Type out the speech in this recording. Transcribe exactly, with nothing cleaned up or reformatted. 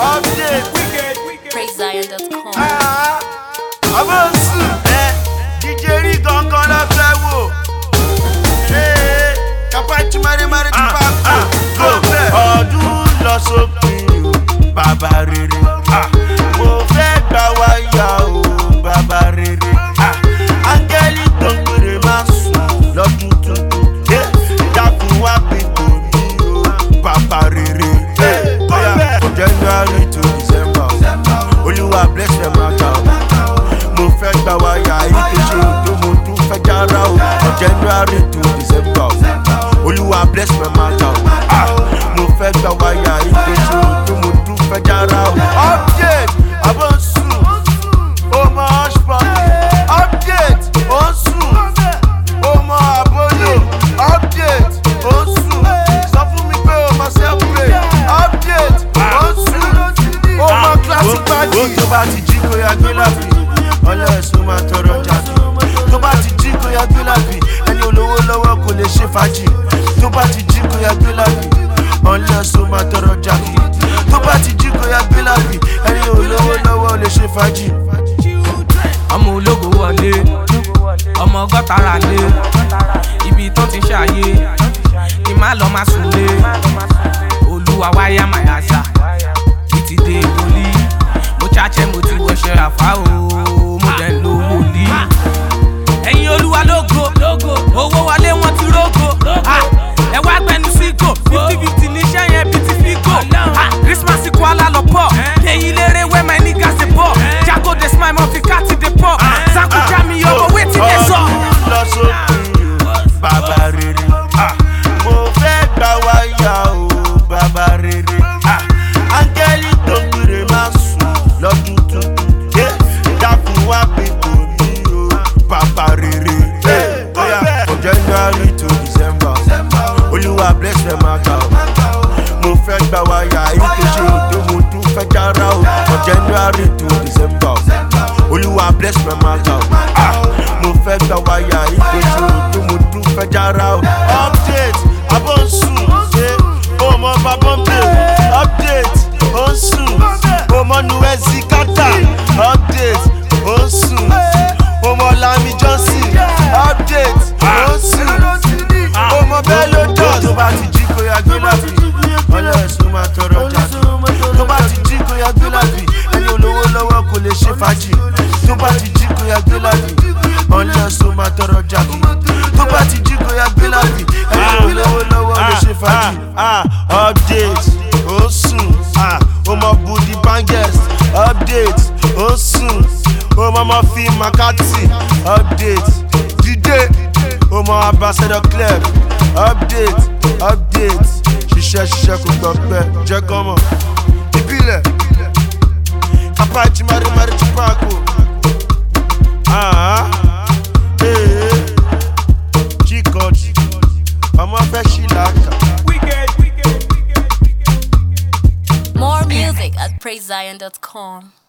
update. praise zion dot com. Abọ́sù ẹ jíjẹ rí gangan lọ fẹ́ wò. Kapachi mari mari ti pa kò. Ọdún lọ sópin o, bàbá rere. Mo fẹ́ gbà wáyà o, bàbá rere. Áńgẹ́lì tó ń gbèrè máa sùn lọ́dún tuntun. Dákun wá pé kò ní o, bàbá rere. From January to December, Olúwa bless them out o. Mo fẹ́ gbà wáyà ìpèsè òdo mo tún fẹ́ jára o. From January to December, Olúwa bless my matter o. Mo fẹ́ gbà wáyà ìpèsè òdo mo tún fẹ́ jára o. Update Abọ́sù, ọmọ Hushpuppi. Update Oṣù, ọmọ Apollo. Update Oṣù, sọ fún mi pé ọmọ Selfplay. Update Oṣù, ọmọ Classic Party. Ó tó bá ti jí kó yá gbé lábì, ọlọ́ọ̀sùn máa tọrọ jáde. Tó bá ti jí kó yá gbé lábì, ẹni olówó lọ́wọ́ kò lè ṣe fàájì. Tó bá ti jí kó yá gbé lábì, ọlọ́ọ̀sùn máa tọrọ jáde. Tó bá ti jí kó yá gbé lábì, ẹni olówó lọ́wọ́ lè ṣe fàájì. Ọmọ ológo wọlé, ọmọ ọgọ́tara lé, ibi tó ti ṣàyè, kí má lọ má sùn lé. Olúwa wáyà màyàsà, títí dé ìwòlí. Mo ṣàṣẹ mo ti wọṣẹ àfá o, mo dẹ̀ ń lo wòlí. Ẹ̀yin Olúwa lógo, owó wọlé wọn ti rógo. Ẹ wá gbẹnu sígò, fifty fifty níṣẹ́ yẹn bí ti fígò. Christmas Kuala Lumpur, èyí lérè where my niggas dey ball. Jago dey smile, mo fi káàtì dey pọ̀. Zanku Jami ọmọ wetin dey sọ. Lọ sópin o, bàbá rere. Mo fẹ́ gbà wáyà o, bàbá rere. Áńgẹ́lì tó ń gbèrè máa sùn lọ́dún tuntun. Dákun wá pé kò ní o, bàbá rere. From January to December, Olúwa bless them out o. Mo fẹ́ gbà wáyà ìpèsè òdo mo tún fẹ́ jára o. From January to December, Olúwa bless my matter o. Mo fẹ́ gbà wáyà ìpèsè òdo mo tún fẹ́ jára o. Update Abọ́sù, ọmọ Babombe. Update Oṣù, ọmọ Nuwezi Kata. Update Oṣù, ọmọ Lami Johnson. Update Oṣù, ọmọ Bello Dust. Tó bá ti jí kó yá gbé lábì, ọlọ́ọ̀sùn máa tọrọ jáde. Tó bá ti jí kó yá gbé lábì, ẹni olówó lọ́wọ́ kò lè ṣe fàájì. Tó bá ti jí kó yá gbé lábì, ọlọ́ọ̀sùn máa tọrọ jáde. Tó bá ti jí kó yá gbé lábì, ẹni olówó lọ́wọ́ lè ṣe fàájì. Update Oṣù, ọmọ Budi Bangers. Update Oṣù, ọmọ Murphy Makati. Update Dide, ọmọ Ambassador Club. Update Update ṣiṣẹ́ ṣiṣẹ́ kò gbọ́ pẹ́ jẹ́ gọ́mọ̀. Ìbílẹ̀ Kapachi mari mari ti pa kò. G-Code ọmọ fẹ́ ṣì láàkà. More music at praise zion dot com.